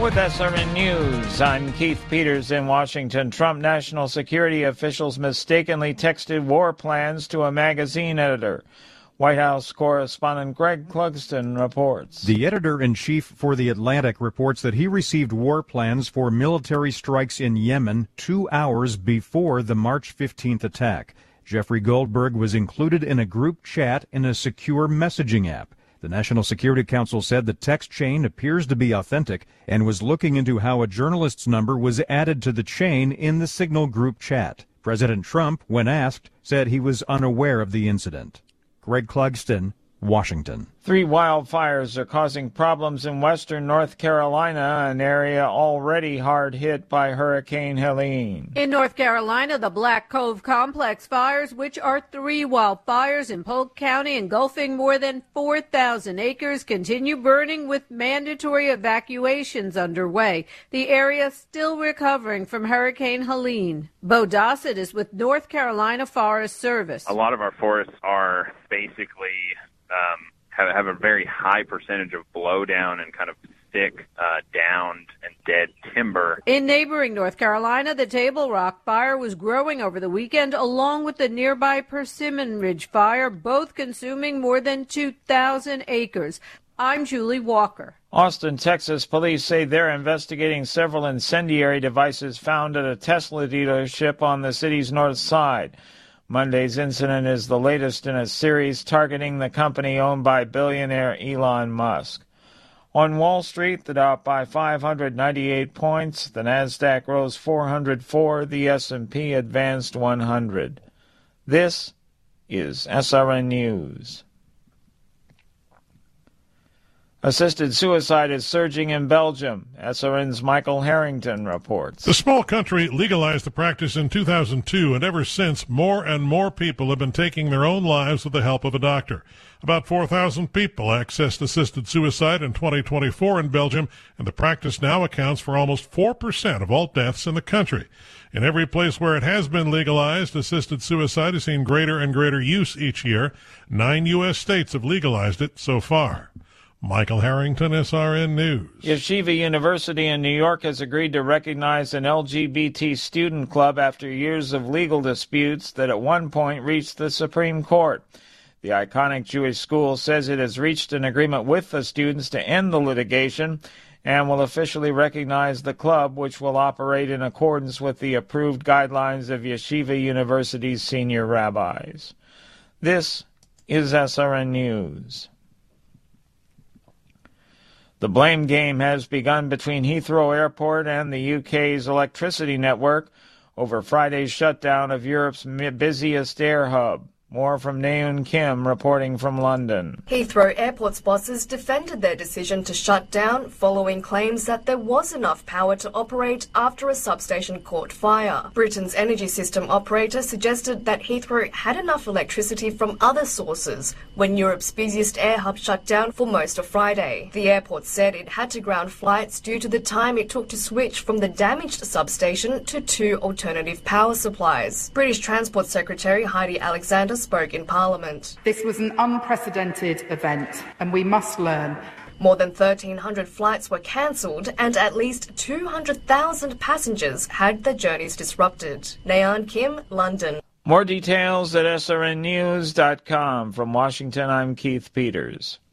With SRN News, I'm Keith Peters in Washington. Trump national security officials mistakenly texted war plans to a magazine editor. White House correspondent Greg Clugston reports. The editor-in-chief for The Atlantic reports that he received war plans for military strikes in Yemen 2 hours before the March 15th attack. Jeffrey Goldberg was included in a group chat in a secure messaging app. The National Security Council said the text chain appears to be authentic and was looking into how a journalist's number was added to the chain in the Signal group chat. President Trump, when asked, said he was unaware of the incident. Greg Clugston, Washington. 3 wildfires are causing problems in western North Carolina, an area already hard hit by Hurricane Helene. In North Carolina, the Black Cove Complex fires, which are 3 wildfires in Polk County engulfing more than 4,000 acres, continue burning with mandatory evacuations underway. The area still recovering from Hurricane Helene. Bo Dossett is with North Carolina Forest Service. A lot of our forests are basically have a very high percentage of blowdown and kind of thick, downed and dead timber. In neighboring North Carolina, the Table Rock fire was growing over the weekend, along with the nearby Persimmon Ridge fire, both consuming more than 2,000 acres. I'm Julie Walker. Austin, Texas police say they're investigating several incendiary devices found at a Tesla dealership on the city's north side. Monday's incident is the latest in a series targeting the company owned by billionaire Elon Musk. On Wall Street, the Dow up by 598 points, the Nasdaq rose 404, the S&P advanced 100. This is SRN News. Assisted suicide is surging in Belgium. SRN's Michael Harrington reports. The small country legalized the practice in 2002, and ever since, more and more people have been taking their own lives with the help of a doctor. About 4,000 people accessed assisted suicide in 2024 in Belgium, and the practice now accounts for almost 4% of all deaths in the country. In every place where it has been legalized, assisted suicide has seen greater and greater use each year. 9 U.S. states have legalized it so far. Michael Harrington, SRN News. Yeshiva University in New York has agreed to recognize an LGBT student club after years of legal disputes that at one point reached the Supreme Court. The iconic Jewish school says it has reached an agreement with the students to end the litigation and will officially recognize the club, which will operate in accordance with the approved guidelines of Yeshiva University's senior rabbis. This is SRN News. The blame game has begun between Heathrow Airport and the UK's electricity network over Friday's shutdown of Europe's busiest air hub. More from Naeun Kim reporting from London. Heathrow Airport's bosses defended their decision to shut down following claims that there was enough power to operate after a substation caught fire. Britain's energy system operator suggested that Heathrow had enough electricity from other sources when Europe's busiest air hub shut down for most of Friday. The airport said it had to ground flights due to the time it took to switch from the damaged substation to 2 alternative power supplies. British Transport Secretary Heidi Alexander spoke in Parliament. This was an unprecedented event, and we must learn. More than 1,300 flights were cancelled, and at least 200,000 passengers had their journeys disrupted. Naeun Kim, London. More details at srnnews.com. From Washington, I'm Keith Peters.